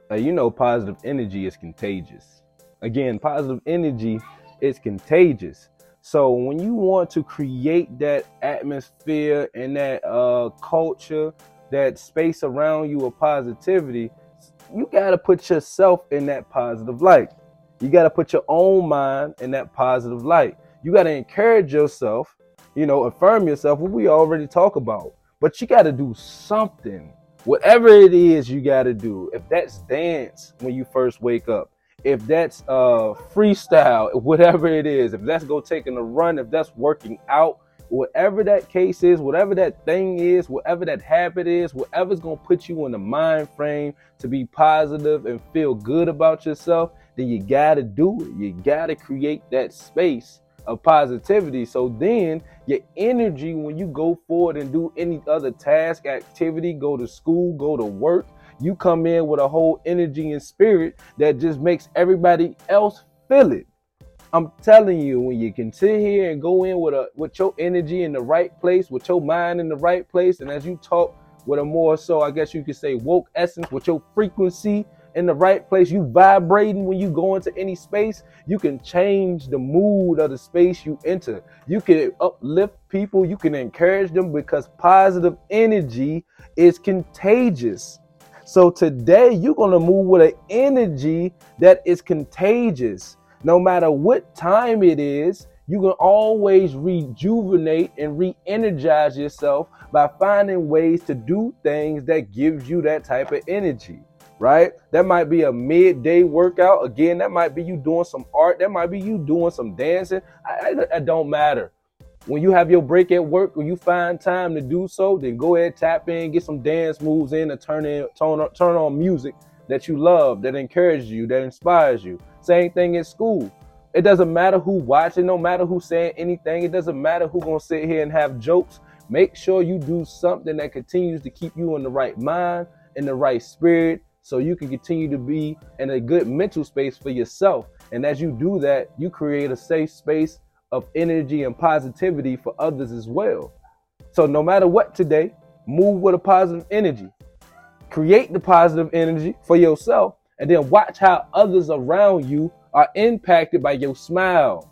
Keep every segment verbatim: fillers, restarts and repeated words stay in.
Uh, you know, positive energy is contagious. Again, positive energy is contagious. So when you want to create that atmosphere and that uh, culture, that space around you of positivity, you got to put yourself in that positive light. You got to put your own mind in that positive light. You got to encourage yourself, you know, affirm yourself, what we already talk about. But you got to do something. Whatever it is you got to do. If that's dance when you first wake up, if that's uh, freestyle, whatever it is, if that's go taking a run, if that's working out, whatever that case is, whatever that thing is, whatever that habit is, whatever's going to put you in the mind frame to be positive and feel good about yourself, then you got to do it. You got to create that space of positivity. So then your energy, when you go forward and do any other task, activity, go to school, go to work, you come in with a whole energy and spirit that just makes everybody else feel it. I'm telling you, when you can sit here and go in with a with your energy in the right place, with your mind in the right place, and as you talk with a more so, I guess you could say, woke essence, with your frequency in the right place, you vibrating when you go into any space, you can change the mood of the space you enter. You can uplift people, you can encourage them, because positive energy is contagious. So today you're going to move with an energy that is contagious. No matter what time it is, you can always rejuvenate and re-energize yourself by finding ways to do things that gives you that type of energy, right? That might be a midday workout. Again, that might be you doing some art. That might be you doing some dancing. It don't matter. When you have your break at work, when you find time to do so, then go ahead, tap in, get some dance moves in, and turn in, turn on, turn on music that you love, that encourages you, that inspires you. Same thing at school. It doesn't matter who watching, no matter who saying anything. It doesn't matter who gonna sit here and have jokes. Make sure you do something that continues to keep you in the right mind, in the right spirit, so you can continue to be in a good mental space for yourself. And as you do that, you create a safe space of energy and positivity for others as well. So no matter what today, move with a positive energy. Create the positive energy for yourself, and then watch how others around you are impacted by your smile,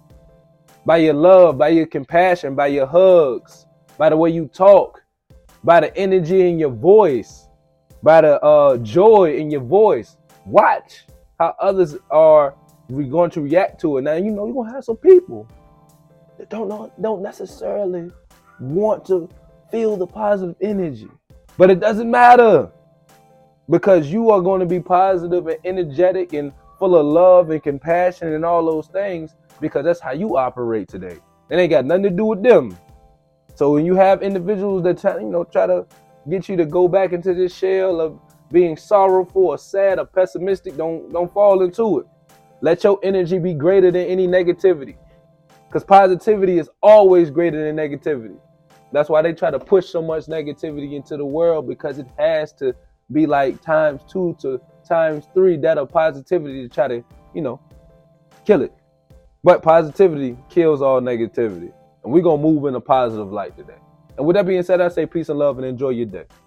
by your love, by your compassion, by your hugs, by the way you talk, by the energy in your voice, by the uh, joy in your voice. Watch how others are going to react to it. Now, you know, you're going to have some people that don't know, don't necessarily want to feel the positive energy, but it doesn't matter, because you are going to be positive and energetic and full of love and compassion and all those things, because that's how you operate today. It ain't got nothing to do with them. So when you have individuals that try, you know, try to get you to go back into this shell of being sorrowful or sad or pessimistic, don't don't fall into it. Let your energy be greater than any negativity, because positivity is always greater than negativity. That's why they try to push so much negativity into the world, because it has to be like times two to times three that of positivity to try to, you know, kill it. But positivity kills all negativity. And we're going to move in a positive light today. And with that being said, I say peace and love and enjoy your day.